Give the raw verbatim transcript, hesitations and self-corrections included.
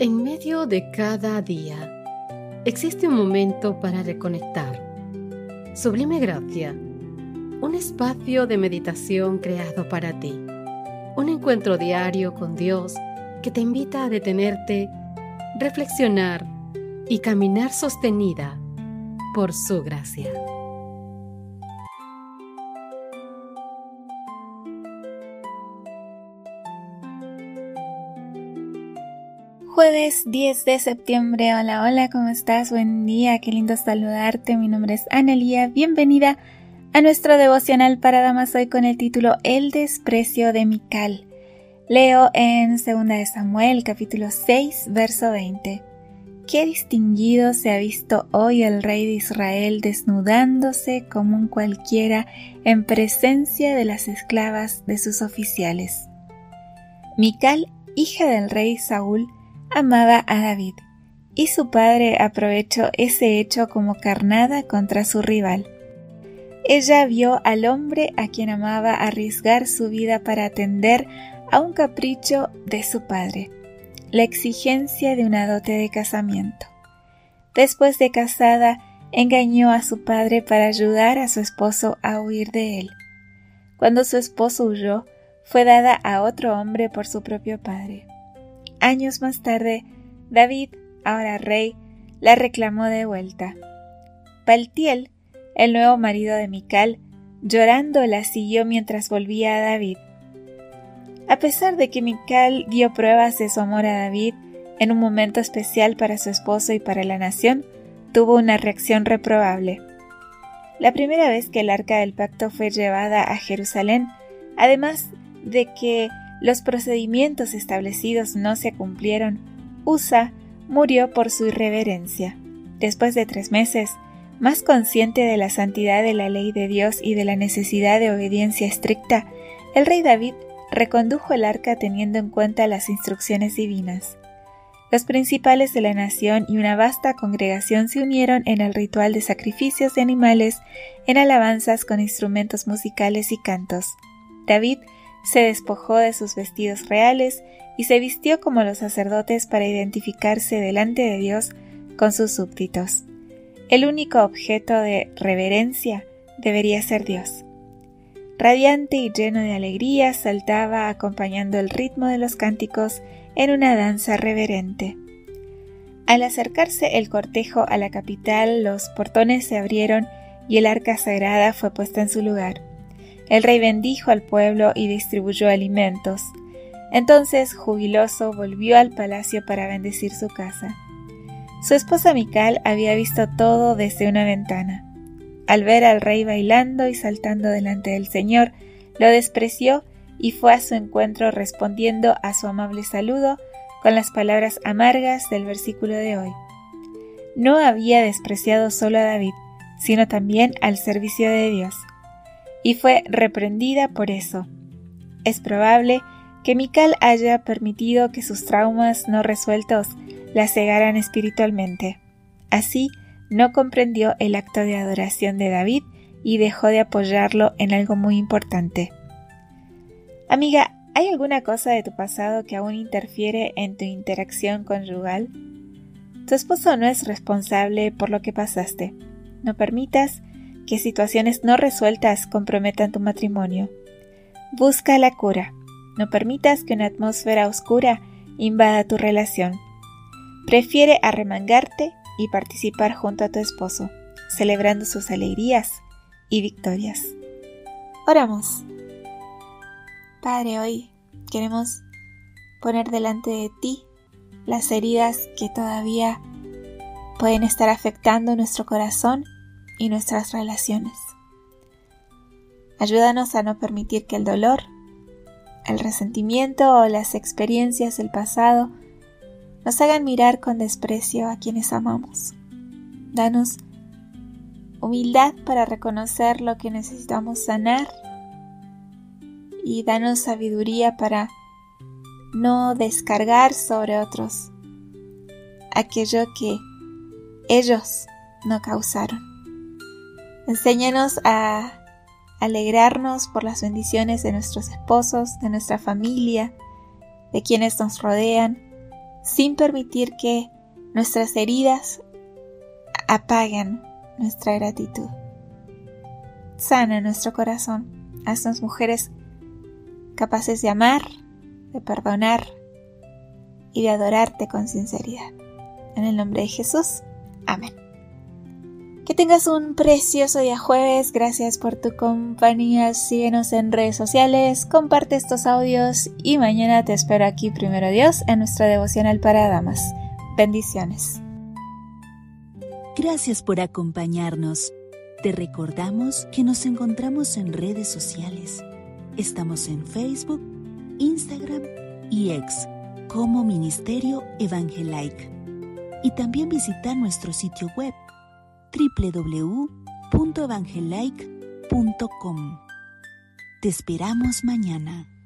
En medio de cada día, existe un momento para reconectar. Sublime Gracia, un espacio de meditación creado para ti. Un encuentro diario con Dios que te invita a detenerte, reflexionar y caminar sostenida por su gracia. Jueves diez de septiembre, hola, hola, ¿cómo estás? Buen día, qué lindo saludarte, mi nombre es Analía, bienvenida a nuestro devocional para damas hoy con el título El desprecio de Mical. Leo en segunda de Samuel, capítulo seis, verso veinte. Qué distinguido se ha visto hoy el rey de Israel desnudándose como un cualquiera en presencia de las esclavas de sus oficiales. Mical, hija del rey Saúl, amaba a David, y su padre aprovechó ese hecho como carnada contra su rival. Ella vio al hombre a quien amaba arriesgar su vida para atender a un capricho de su padre, la exigencia de una dote de casamiento. Después de casada, engañó a su padre para ayudar a su esposo a huir de él. Cuando su esposo huyó, fue dada a otro hombre por su propio padre. Años más tarde, David, ahora rey, la reclamó de vuelta. Paltiel, el nuevo marido de Mical, llorando la siguió mientras volvía a David. A pesar de que Mical dio pruebas de su amor a David, en un momento especial para su esposo y para la nación, tuvo una reacción reprobable. La primera vez que el arca del pacto fue llevada a Jerusalén, además de que los procedimientos establecidos no se cumplieron, Usa murió por su irreverencia. Después de tres meses, más consciente de la santidad de la ley de Dios y de la necesidad de obediencia estricta, el rey David recondujo el arca teniendo en cuenta las instrucciones divinas. Los principales de la nación y una vasta congregación se unieron en el ritual de sacrificios de animales en alabanzas con instrumentos musicales y cantos. David se despojó de sus vestidos reales y se vistió como los sacerdotes para identificarse delante de Dios con sus súbditos. El único objeto de reverencia debería ser Dios. Radiante y lleno de alegría, saltaba acompañando el ritmo de los cánticos en una danza reverente. Al acercarse el cortejo a la capital, los portones se abrieron y el arca sagrada fue puesta en su lugar. El rey bendijo al pueblo y distribuyó alimentos. Entonces, jubiloso, volvió al palacio para bendecir su casa. Su esposa Mical había visto todo desde una ventana. Al ver al rey bailando y saltando delante del Señor, lo despreció y fue a su encuentro respondiendo a su amable saludo con las palabras amargas del versículo de hoy. No había despreciado solo a David, sino también al servicio de Dios, y fue reprendida por eso. Es probable que Mical haya permitido que sus traumas no resueltos la cegaran espiritualmente. Así, no comprendió el acto de adoración de David y dejó de apoyarlo en algo muy importante. Amiga, ¿hay alguna cosa de tu pasado que aún interfiere en tu interacción conyugal? Tu esposo no es responsable por lo que pasaste. No permitas que situaciones no resueltas comprometan tu matrimonio. Busca la cura. No permitas que una atmósfera oscura invada tu relación. Prefiere arremangarte y participar junto a tu esposo, celebrando sus alegrías y victorias. Oramos. Padre, hoy queremos poner delante de ti las heridas que todavía pueden estar afectando nuestro corazón y nuestras relaciones. Ayúdanos a no permitir que el dolor, el resentimiento o las experiencias del pasado nos hagan mirar con desprecio a quienes amamos. Danos humildad para reconocer lo que necesitamos sanar y danos sabiduría para no descargar sobre otros aquello que ellos no causaron. Enséñanos a alegrarnos por las bendiciones de nuestros esposos, de nuestra familia, de quienes nos rodean, sin permitir que nuestras heridas apaguen nuestra gratitud. Sana nuestro corazón, haznos mujeres capaces de amar, de perdonar y de adorarte con sinceridad. En el nombre de Jesús, amén. Que tengas un precioso día jueves. Gracias por tu compañía. Síguenos en redes sociales, comparte estos audios y mañana te espero aquí, primero Dios, en nuestra devocional para damas. Bendiciones. Gracias por acompañarnos. Te recordamos que nos encontramos en redes sociales. Estamos en Facebook, Instagram y X como Ministerio Evangelike. Y también visita nuestro sitio web doble u doble u doble u punto evangelike punto com. Te esperamos mañana.